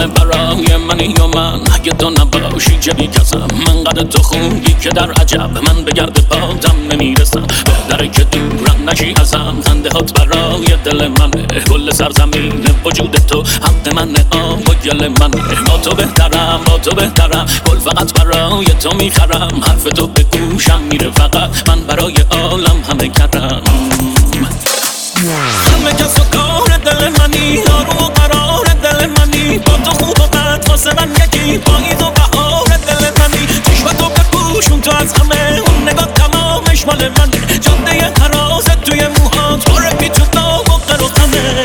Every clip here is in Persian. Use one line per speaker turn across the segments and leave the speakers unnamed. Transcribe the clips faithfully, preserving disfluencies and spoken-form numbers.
همه برای منی و من اگه تو نباشی چه بیکسم من قد تو خوبی که در عجب من به گرد بادم نمیرسم بهتره که دورم نشی ازم خنده هات برای دل منه کل سرزمین وجود تو حق منه آب و گل منه با تو بهترم با تو بهترم گل فقط برای تو میخرم حرف تو به گوشم میره فقط من برای عالم همه کردم همه کس و کار دل منی آروم و قرار دل منی با تو خوب و بد واسه من یکی پاییز و بهار دل منی چشم تو بپوشون تو از همه اون نگاه تمامش مال منه جاده حرازت توی موهات بارکی تو داغ و قر و غمه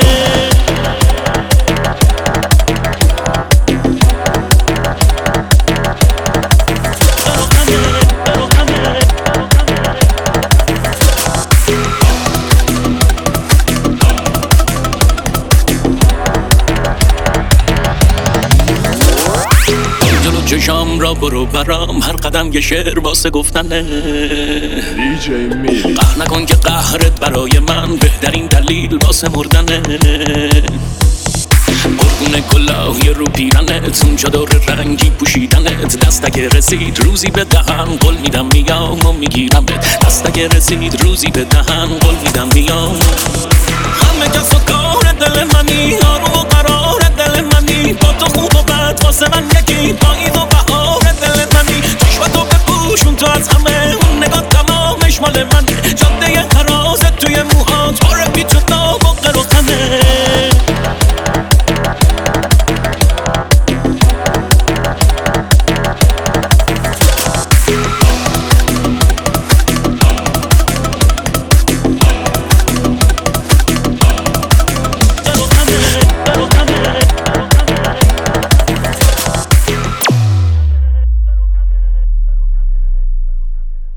چشام را برو برام هر قدم یه شعر واسه گفتنه
دیجی میلی
قهر نکن که قهرت برای من بهترین دلیل واسه مردنه قربون کلاهی رو پیرنت اون چادر رنگی پوشیدنت دست اگه رسید روزی به دهن قول میدم میام و میگیرمت دست اگه رسید روزی به دهن قول میدم میام همه کس و کار دل منی